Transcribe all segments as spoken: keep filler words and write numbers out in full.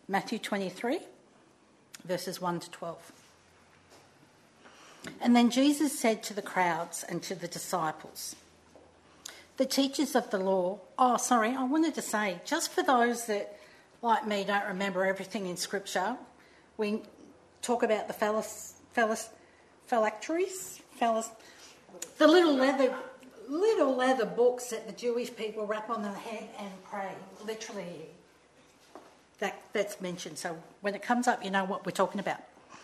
Matthew twenty-three, verses one to twelve. And then Jesus said to the crowds and to the disciples, the teachers of the law... Oh, sorry, I wanted to say, just for those that, like me, don't remember everything in Scripture, we talk about the phallus, phallus, phylacteries, phallus, the little leather, little leather books that the Jewish people wrap on their head and pray, literally. That, that's mentioned, so when it comes up, you know what we're talking about.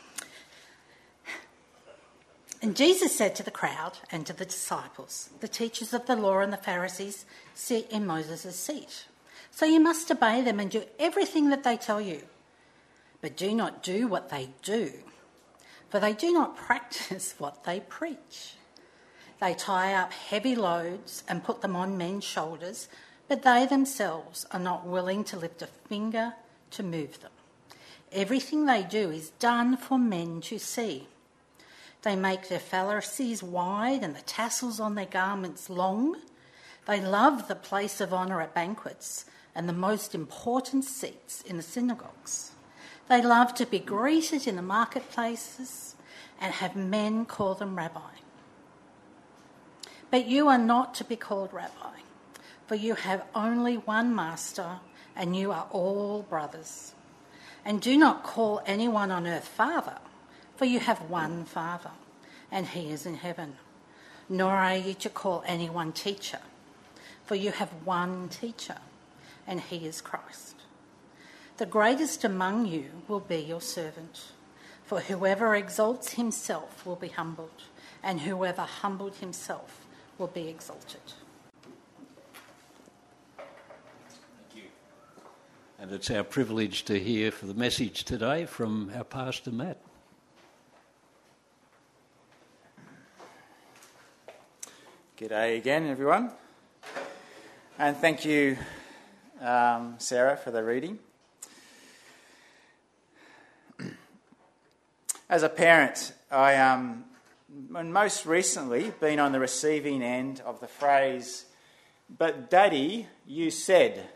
And Jesus said to the crowd and to the disciples, the teachers of the law and the Pharisees sit in Moses' seat. So you must obey them and do everything that they tell you. But do not do what they do, for they do not practice what they preach. They tie up heavy loads and put them on men's shoulders, but they themselves are not willing to lift a finger to move them. Everything they do is done for men to see. They make their phylacteries wide and the tassels on their garments long. They love the place of honour at banquets and the most important seats in the synagogues. They love to be greeted in the marketplaces and have men call them rabbi. But you are not to be called rabbi, for you have only one master and you are all brothers. And do not call anyone on earth father, for you have one Father, and he is in heaven. Nor are you to call anyone teacher, for you have one teacher, and he is Christ. The greatest among you will be your servant, for whoever exalts himself will be humbled, and whoever humbled himself will be exalted. Thank you. And it's our privilege to hear for the message today from our Pastor Matt. G'day again, everyone. And thank you, um, Sarah, for the reading. As a parent, I um, most recently been on the receiving end of the phrase, "But Daddy, you said,"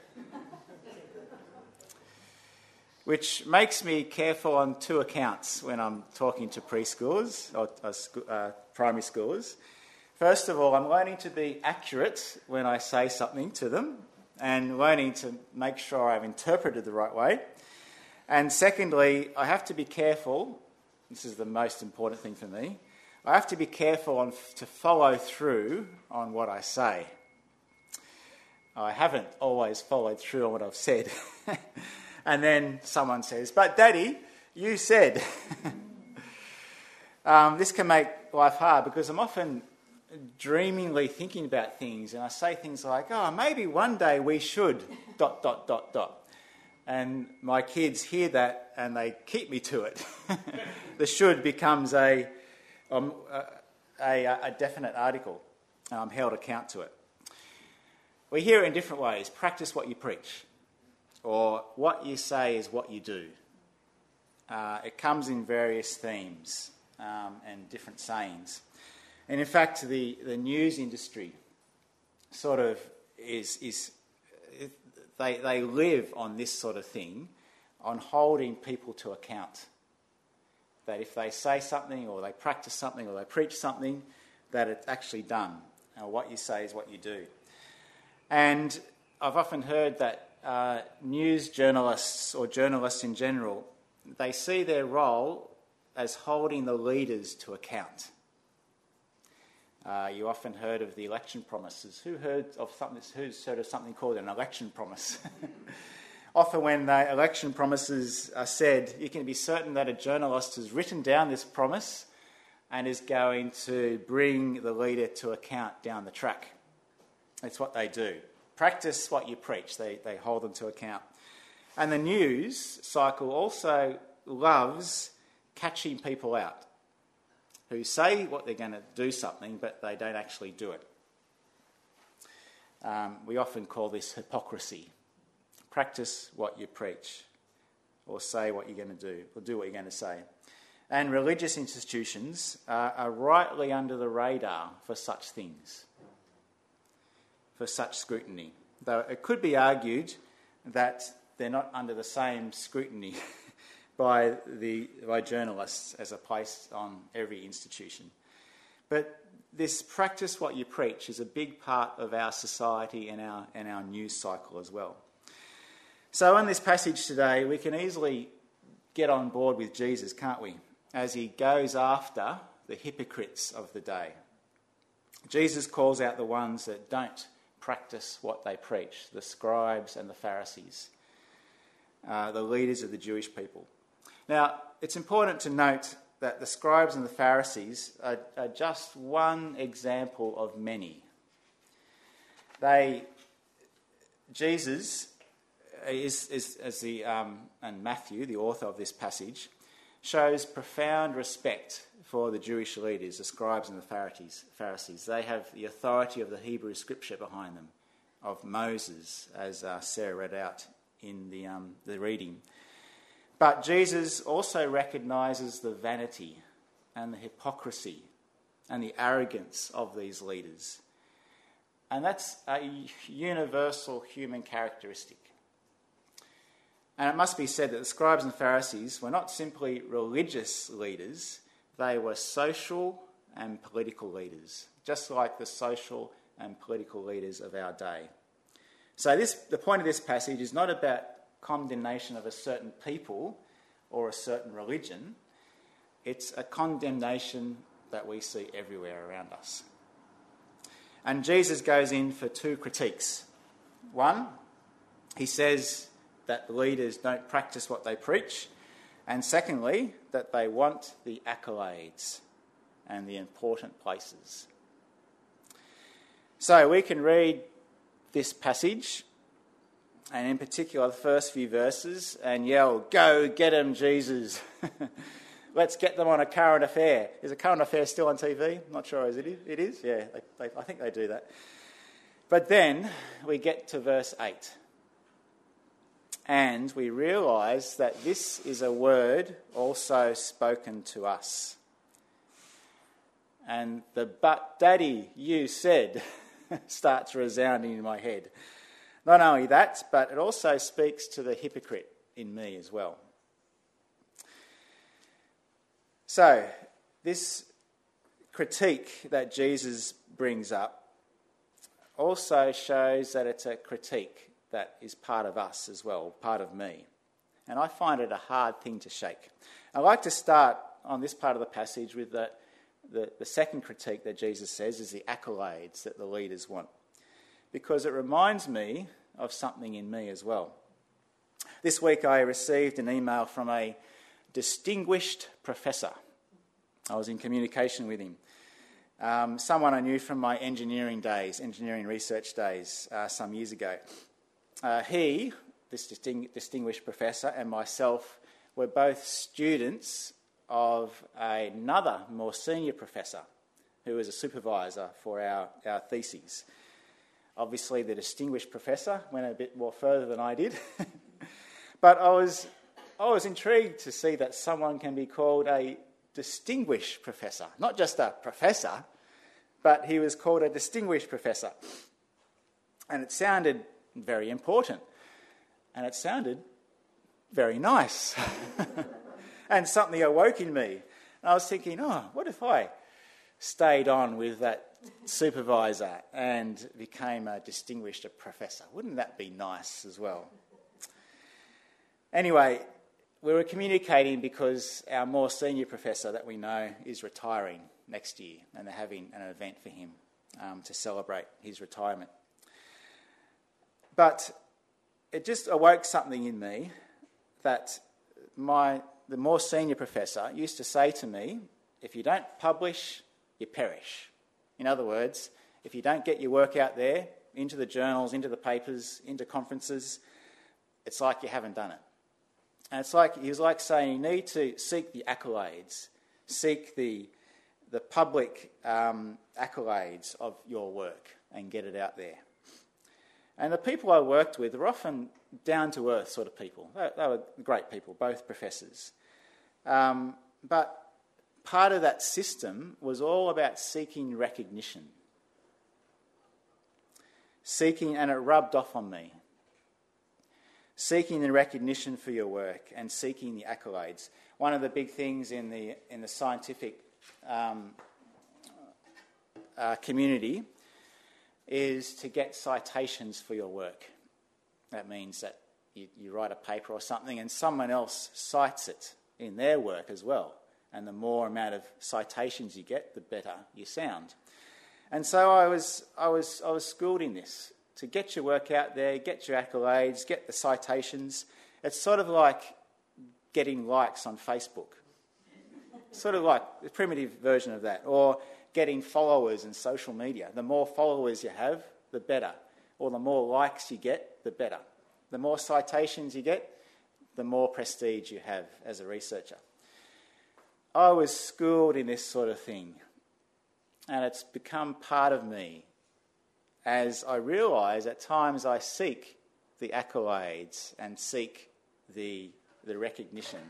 which makes me careful on two accounts when I'm talking to preschoolers or uh, uh, primary schoolers. First of all, I'm learning to be accurate when I say something to them and learning to make sure I've interpreted the right way. And secondly, I have to be careful, this is the most important thing for me, I have to be careful on, to follow through on what I say. I haven't always followed through on what I've said. And then someone says, "But Daddy, you said." um, this can make life hard because I'm often dreamingly thinking about things, and I say things like, "Oh, maybe one day we should dot dot dot dot," and my kids hear that and they keep me to it. The should becomes a um, a, a definite article. I'm held account to it. We hear it in different ways. Practice what you preach, or what you say is what you do. Uh, it comes in various themes um, and different sayings. And in fact, the, the news industry sort of is, is they, they live on this sort of thing, on holding people to account. That if they say something or they practice something or they preach something, that it's actually done. And what you say is what you do. And I've often heard that uh, news journalists or journalists in general, they see their role as holding the leaders to account. Uh, you often heard of the election promises. Who heard of something? Who's heard of something called an election promise? Often, when the election promises are said, you can be certain that a journalist has written down this promise and is going to bring the leader to account down the track. It's what they do. Practice what you preach. They they hold them to account. And the news cycle also loves catching people out who say what they're going to do something, but they don't actually do it. Um, we often call this hypocrisy. Practice what you preach, or say what you're going to do, or do what you're going to say. And religious institutions uh, are rightly under the radar for such things, for such scrutiny. Though it could be argued that they're not under the same scrutiny by the by journalists as are placed on every institution. But this practice what you preach is a big part of our society and our and our news cycle as well. So in this passage today, we can easily get on board with Jesus, can't we? As he goes after the hypocrites of the day. Jesus calls out the ones that don't practice what they preach, the scribes and the Pharisees, uh, the leaders of the Jewish people. Now, it's important to note that the scribes and the Pharisees are, are just one example of many. They, Jesus is, is as the um, and Matthew, the author of this passage, shows profound respect for the Jewish leaders, the scribes and the Pharisees. Pharisees. They have the authority of the Hebrew scripture behind them, of Moses, as uh, Sarah read out in the um, the reading. But Jesus also recognises the vanity and the hypocrisy and the arrogance of these leaders. And that's a universal human characteristic. And it must be said that the scribes and Pharisees were not simply religious leaders, they were social and political leaders, just like the social and political leaders of our day. So this, the point of this passage is not about condemnation of a certain people or a certain religion. It's a condemnation that we see everywhere around us. And Jesus goes in for two critiques. One, he says that the leaders don't practice what they preach. And secondly, that they want the accolades and the important places. So we can read this passage, and in particular the first few verses, and yell, "Go get them, Jesus." Let's get them on a current affair. Is a current affair still on T V? I'm not sure. Is it? It is? Yeah, they, they, I think they do that. But then we get to verse eight. And we realise that this is a word also spoken to us. And the "but daddy, you said" starts resounding in my head. Not only that, but it also speaks to the hypocrite in me as well. So, this critique that Jesus brings up also shows that it's a critique that is part of us as well, part of me. And I find it a hard thing to shake. I'd like to start on this part of the passage with the, the, the second critique that Jesus says is the accolades that the leaders want, because it reminds me of something in me as well. This week I received an email from a distinguished professor. I was in communication with him. Um, someone I knew from my engineering days, engineering research days, uh, some years ago. Uh, he, this disting- distinguished professor, and myself were both students of another more senior professor who was a supervisor for our, our theses. Obviously, the distinguished professor went a bit more further than I did. But I was, I was intrigued to see that someone can be called a distinguished professor. Not just a professor, but he was called a distinguished professor. And it sounded very important. And it sounded very nice. And something awoke in me. And I was thinking, oh, what if I stayed on with that supervisor and became a distinguished professor? Wouldn't that be nice as well? Anyway, we were communicating because our more senior professor that we know is retiring next year, and they're having an event for him um, to celebrate his retirement. But it just awoke something in me that my the more senior professor used to say to me, if you don't publish, you perish. In other words, if you don't get your work out there, into the journals, into the papers, into conferences, it's like you haven't done it. And it's like he was like saying you need to seek the accolades, seek the the public um, accolades of your work and get it out there. And the people I worked with were often down-to-earth sort of people. They, they were great people, both professors. Um, but part of that system was all about seeking recognition. Seeking, and it rubbed off on me. seeking the recognition for your work and seeking the accolades. One of the big things in the in the scientific um, uh, community is to get citations for your work. That means that you, you write a paper or something and someone else cites it in their work as well. And the more amount of citations you get, the better you sound. And so I was I was I was schooled in this, to get your work out there, get your accolades, get the citations. It's sort of like getting likes on Facebook. Sort of like the primitive version of that. Or getting followers in social media. The more followers you have, the better. Or the more likes you get, the better. The more citations you get, the more prestige you have as a researcher. I was schooled in this sort of thing, and it's become part of me as I realise at times I seek the accolades and seek the, the recognition.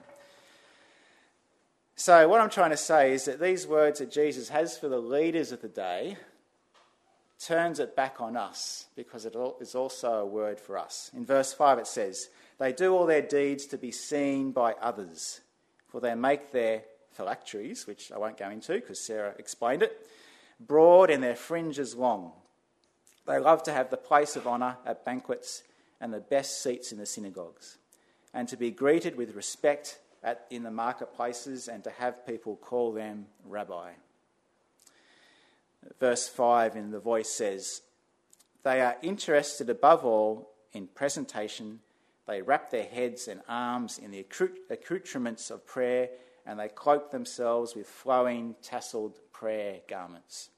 So what I'm trying to say is that these words that Jesus has for the leaders of the day turns it back on us, because it is also a word for us. In verse five it says, "They do all their deeds to be seen by others, for they make their phylacteries," which I won't go into because Sarah explained it, "broad and their fringes long. They love to have the place of honour at banquets and the best seats in the synagogues, and to be greeted with respect at, in the marketplaces, and to have people call them Rabbi." Verse five in the Voice says, "They are interested above all in presentation. They wrap their heads and arms in the accoutrements of prayer, and they cloak themselves with flowing, tasselled prayer garments."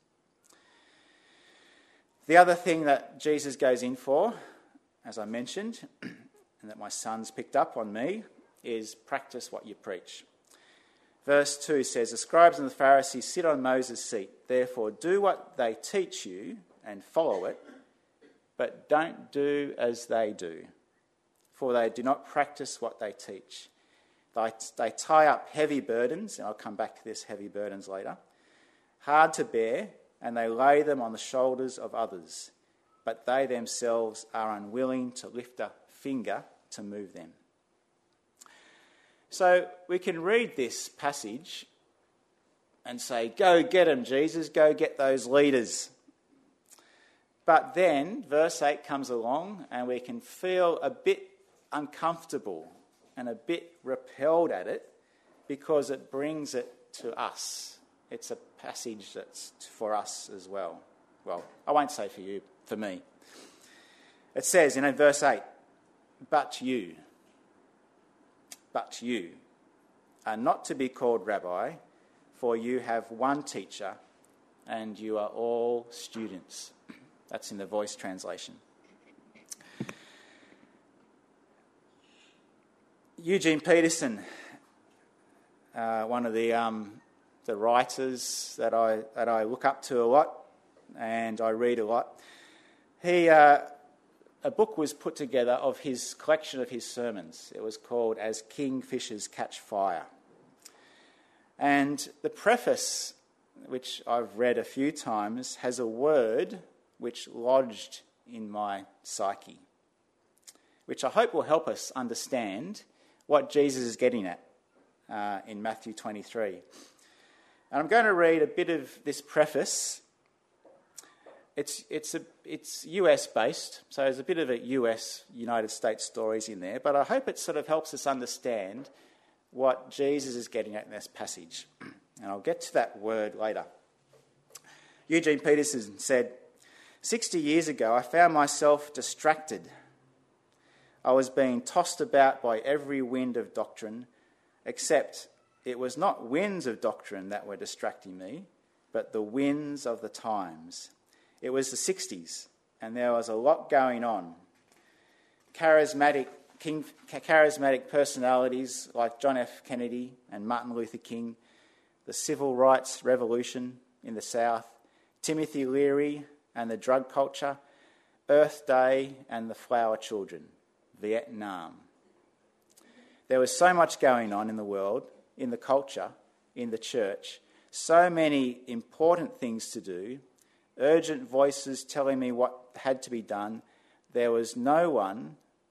The other thing that Jesus goes in for, as I mentioned, and that my son's picked up on me, is practice what you preach. Verse two says, "The scribes and the Pharisees sit on Moses' seat. Therefore do what they teach you and follow it, but don't do as they do, for they do not practice what they teach. They, they tie up heavy burdens," and I'll come back to this, heavy burdens later, "hard to bear, and they lay them on the shoulders of others, but they themselves are unwilling to lift a finger to move them." So we can read this passage and say, go get them, Jesus, go get those leaders. But then verse eight comes along and we can feel a bit uncomfortable and a bit repelled at it because it brings it to us. It's a passage that's for us as well. Well, I won't say for you, for me. It says in verse eight, "But you, but you are not to be called Rabbi, for you have one teacher, and you are all students." That's in the Voice translation. Eugene Peterson, uh, one of the um, the writers that I that I look up to a lot, and I read a lot. He uh, a book was put together of his collection of his sermons. It was called "As Kingfishers Catch Fire," and the preface, which I've read a few times, has a word which lodged in my psyche, which I hope will help us understand what Jesus is getting at uh, in Matthew twenty-three. And I'm going to read a bit of this preface. It's it's a it's U S based, so there's a bit of a U S United States stories in there, but I hope it sort of helps us understand what Jesus is getting at in this passage. And I'll get to that word later. Eugene Peterson said, "Sixty years ago, I found myself distracted. I was being tossed about by every wind of doctrine, except it was not winds of doctrine that were distracting me, but the winds of the times. It was the sixties, and there was a lot going on. Charismatic, king, charismatic personalities like John F. Kennedy and Martin Luther King, the civil rights revolution in the South, Timothy Leary and the drug culture, Earth Day and the flower children, Vietnam. There was so much going on in the world, in the culture, in the church, so many important things to do, urgent voices telling me what had to be done. There was no one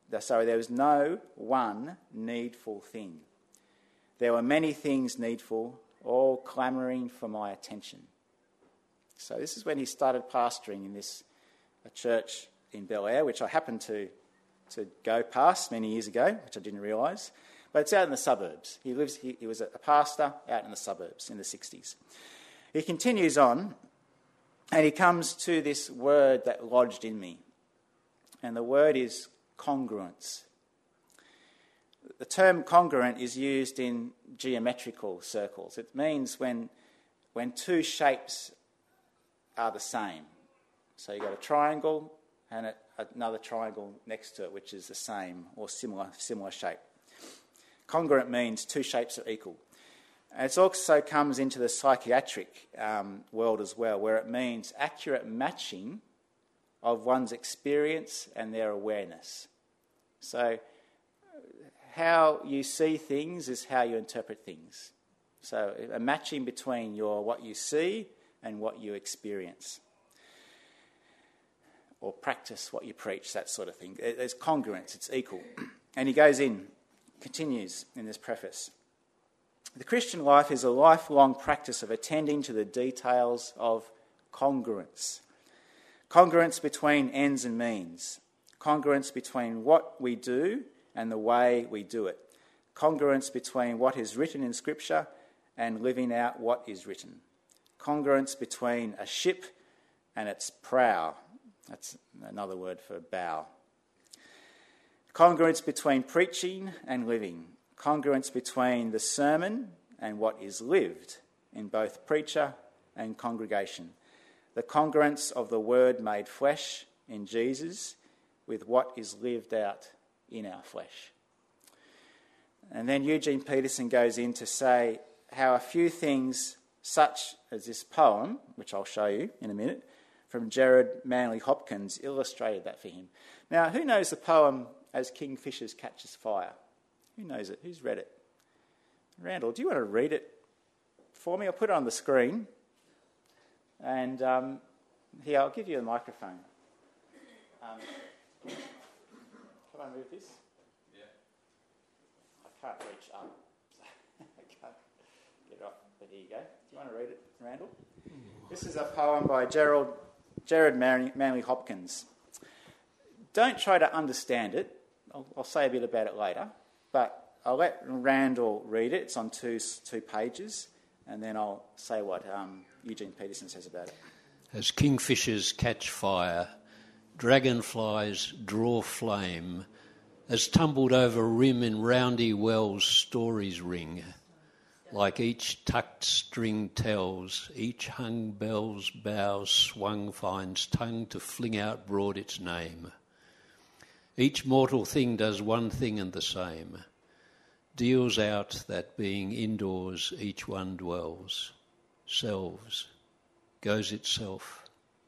sorry, there was no one needful thing. There were many things needful, all clamouring for my attention. So this is when he started pastoring in this a church in Bel Air, which I happened to, to go past many years ago, which I didn't realise. But it's out in the suburbs. He lives. He, he was a pastor out in the suburbs in the sixties. He continues on, and he comes to this word that lodged in me. And the word is congruence. The term congruent is used in geometrical circles. It means when, when two shapes are the same. So you've got a triangle and a, another triangle next to it, which is the same or similar similar shape. Congruent means two shapes are equal. And it also comes into the psychiatric um, world as well, where it means accurate matching of one's experience and their awareness. So how you see things is how you interpret things. So a matching between your what you see and what you experience. Or practice what you preach, that sort of thing. There's congruence, it's equal. And he goes in, continues in this preface. The Christian life is a lifelong practice of attending to the details of congruence. Congruence between ends and means. Congruence between what we do and the way we do it. Congruence between what is written in Scripture and living out what is written. Congruence between a ship and its prow. That's another word for bow. Congruence between preaching and living. Congruence between the sermon and what is lived in both preacher and congregation. The congruence of the word made flesh in Jesus with what is lived out in our flesh. And then Eugene Peterson goes in to say how a few things such as this poem, which I'll show you in a minute, from Gerard Manley Hopkins, illustrated that for him. Now, who knows the poem As Kingfishers Catches Fire? Who knows it? Who's read it? Randall, do you want to read it for me? I'll put it on the screen. And um, here, I'll give you a microphone. Um, can I move this? Yeah. I can't reach up. I can't get it off. But here you go. Do you want to read it, Randall? This is a poem by Gerald, Gerard Manley Hopkins. Don't try to understand it. I'll, I'll say a bit about it later. But I'll let Randall read it. It's on two, two pages. And then I'll say what um, Eugene Peterson says about it. As kingfishers catch fire, dragonflies draw flame, as tumbled over rim in roundy wells stories ring, like each tucked string tells, each hung bell's bow swung finds tongue to fling out broad its name. Each mortal thing does one thing and the same, deals out that being indoors each one dwells, selves, goes itself,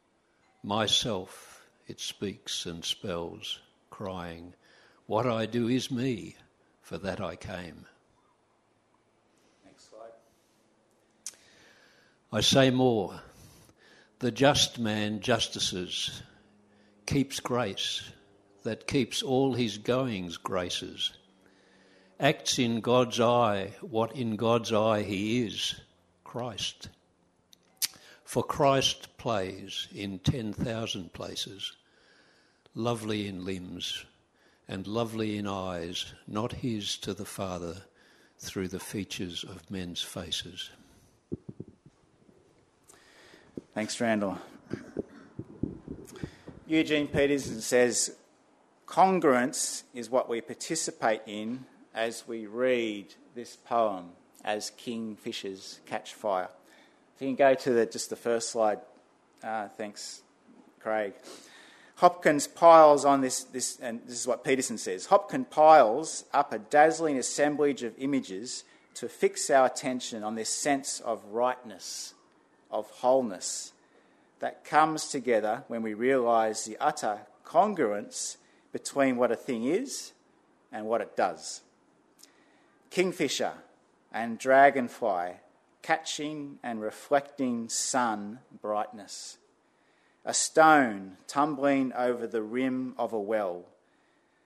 myself it speaks and spells, crying, what I do is me, for that I came. Next slide. I say more, the just man justices, keeps grace, that keeps all his goings graces, acts in God's eye what in God's eye he is, Christ. For Christ plays in ten thousand places, lovely in limbs and lovely in eyes, not his to the Father through the features of men's faces. Thanks, Randall. Eugene Peterson says, congruence is what we participate in as we read this poem, As Kingfishers Catch Fire. If you can go to the, just the first slide. Uh, thanks, Craig. Hopkins piles on this, this, and this is what Peterson says, Hopkins piles up a dazzling assemblage of images to fix our attention on this sense of rightness, of wholeness, that comes together when we realise the utter congruence between what a thing is and what it does. Kingfisher and dragonfly catching and reflecting sun brightness. A stone tumbling over the rim of a well.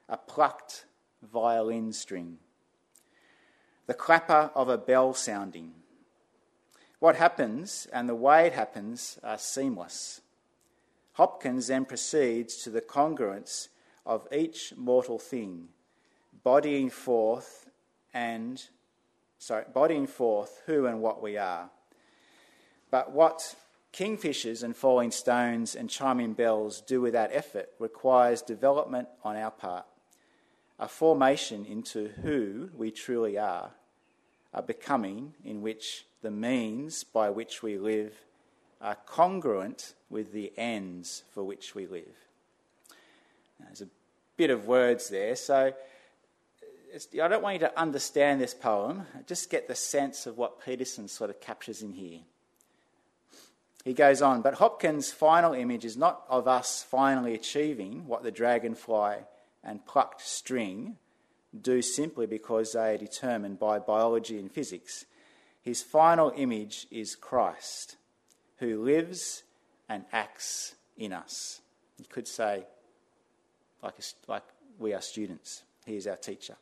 a plucked violin string, the clapper of a bell sounding. What happens and the way it happens are seamless. Hopkins then proceeds to the congruence of each mortal thing, bodying forth and sorry, bodying forth who and what we are. But what kingfishers and falling stones and chiming bells do without effort requires development on our part, a formation into who we truly are, a becoming in which the means by which we live are congruent with the ends for which we live. Now, there's a bit of words there, so it's, I don't want you to understand this poem, just get the sense of what Peterson sort of captures in here. He goes on, but Hopkins' final image is not of us finally achieving what the dragonfly and plucked string do simply because they are determined by biology and physics. His final image is Christ, who lives and acts in us. You could say, like, a, like we are students. He is our teacher.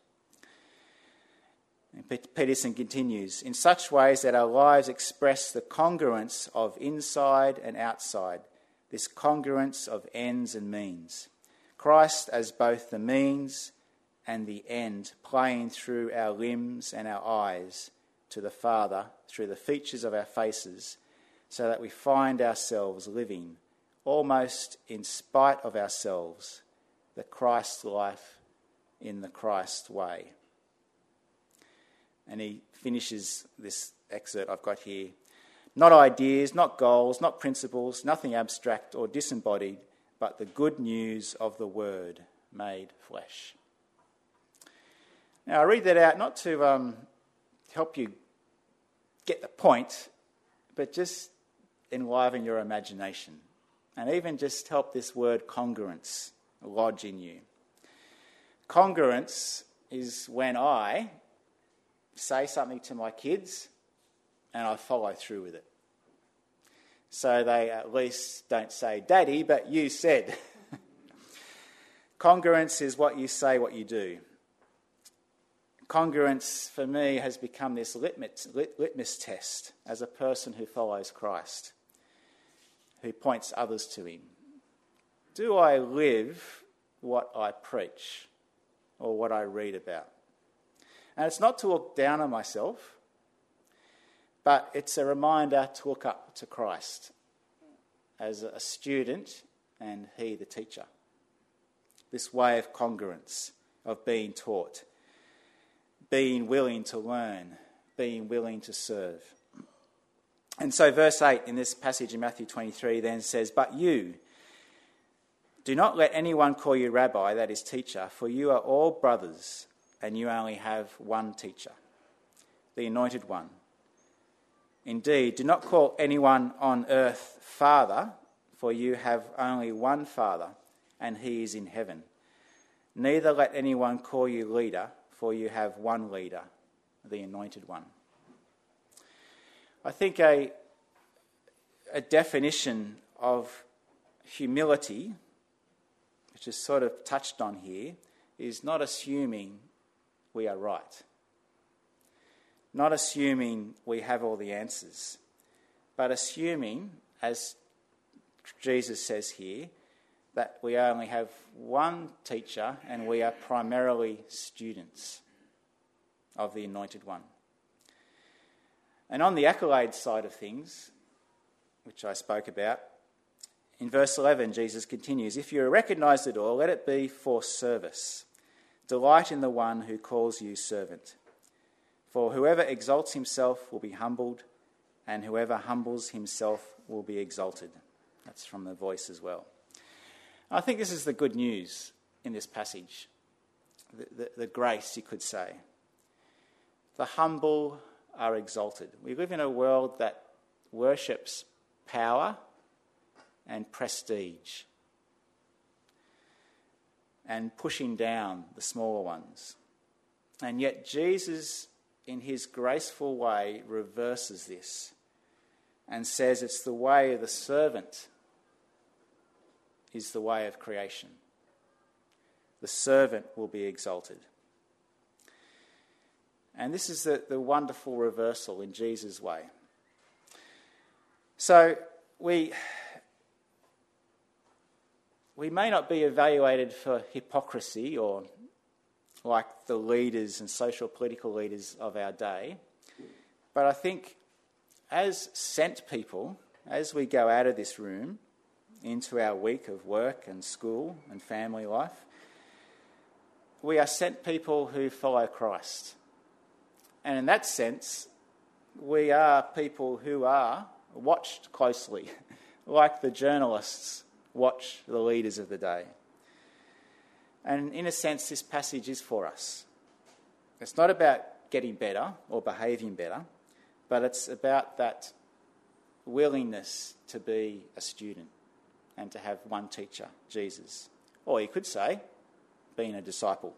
And Peterson continues, in such ways that our lives express the congruence of inside and outside, this congruence of ends and means. Christ as both the means and the end, playing through our limbs and our eyes to the Father through the features of our faces, so that we find ourselves living, almost in spite of ourselves, the Christ life in the Christ way. And he finishes this excerpt I've got here. Not ideas, not goals, not principles, nothing abstract or disembodied, but the good news of the Word made flesh. Now, I read that out not to um, help you get the point, but just enliven your imagination and even just help this word congruence lodge in you. Congruence is when I say something to my kids and I follow through with it. So they at least don't say, Daddy, but you said. Congruence is what you say, what you do. Congruence for me has become this litmus, lit, litmus test as a person who follows Christ, who points others to him. Do I live what I preach or what I read about? And it's not to look down on myself, but it's a reminder to look up to Christ as a student and he the teacher. This way of congruence, of being taught, being willing to learn, being willing to serve. And so verse eight in this passage in Matthew twenty-three then says, but you, do not let anyone call you rabbi, that is teacher, for you are all brothers, and you only have one teacher, the Anointed One. Indeed, do not call anyone on earth Father, for you have only one Father, and he is in heaven. Neither let anyone call you leader, for you have one leader, the Anointed One. I think a, a definition of humility, which is sort of touched on here, is not assuming we are right. Not assuming we have all the answers, but assuming, as Jesus says here, that we only have one teacher and we are primarily students of the Anointed One. And on the accolade side of things, which I spoke about, in verse eleven, Jesus continues, if you are recognised at all, let it be for service. Delight in the one who calls you servant. For whoever exalts himself will be humbled, and whoever humbles himself will be exalted. That's from the Voice as well. I think this is the good news in this passage, the, the, the grace, you could say. The humble are exalted. We live in a world that worships power and prestige and pushing down the smaller ones. And yet Jesus, in his graceful way, reverses this and says it's the way of the servant is the way of creation. the servant will be exalted. And this is the, the wonderful reversal in Jesus' way. So we, we may not be evaluated for hypocrisy or like the leaders and social political leaders of our day, but I think as sent people, as we go out of this room into our week of work and school and family life, we are sent people who follow Christ. And in that sense, we are people who are watched closely, like the journalists watch the leaders of the day. And in a sense, this passage is for us. It's not about getting better or behaving better, but it's about that willingness to be a student and to have one teacher, Jesus. Or you could say, being a disciple.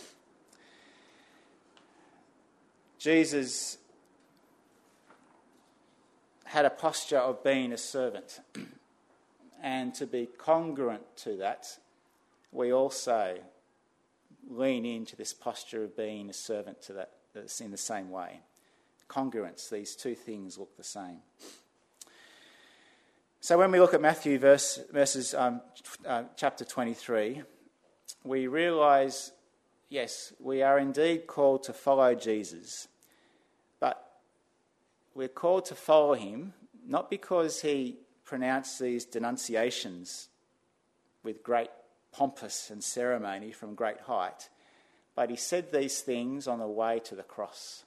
Jesus had a posture of being a servant. And to be congruent to that, we also lean into this posture of being a servant to that that's in the same way. Congruence, these two things look the same. So when we look at Matthew verse, verses um, uh, chapter twenty-three, we realise, yes, we are indeed called to follow Jesus, but we're called to follow him not because he pronounced these denunciations with great pompous and ceremony from great height, but he said these things on the way to the cross.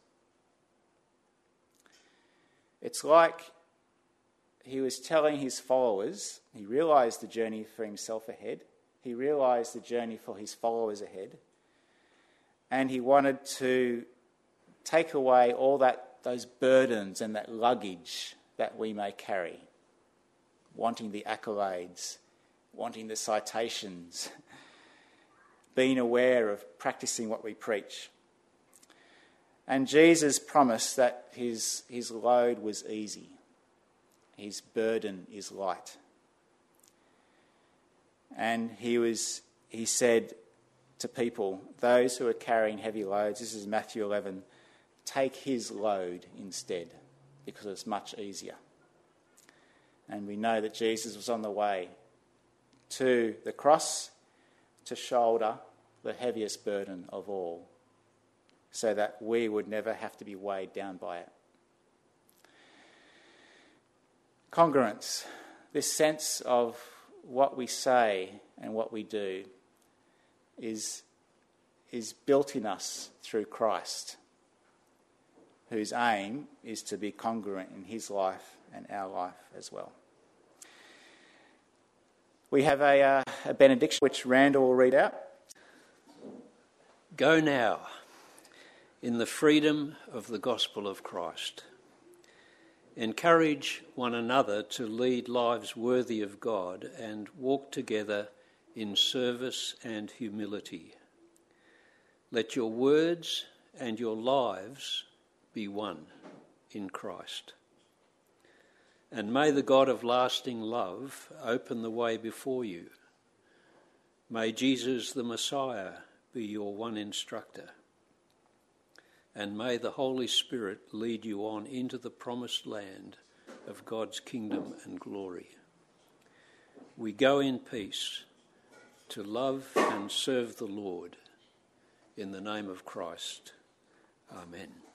It's like he was telling his followers, he realised the journey for himself ahead, he realised the journey for his followers ahead, and he wanted to take away all that those burdens and that luggage that we may carry, wanting the accolades, wanting the citations, being aware of practicing what we preach. And Jesus promised that his, his load was easy, his burden is light. And he was he said to people, those who are carrying heavy loads, this is Matthew eleven, take his load instead, because it's much easier. And we know that Jesus was on the way to the cross to shoulder the heaviest burden of all, so that we would never have to be weighed down by it. Congruence, this sense of what we say and what we do is, is built in us through Christ, whose aim is to be congruent in his life and our life as well. We have a, uh, a benediction which Randall will read out. Go now in the freedom of the gospel of Christ. Encourage one another to lead lives worthy of God and walk together in service and humility. Let your words and your lives be one in Christ. And may the God of lasting love open the way before you. May Jesus the Messiah be your one instructor. And may the Holy Spirit lead you on into the promised land of God's kingdom and glory. We go in peace to love and serve the Lord. In the name of Christ. Amen.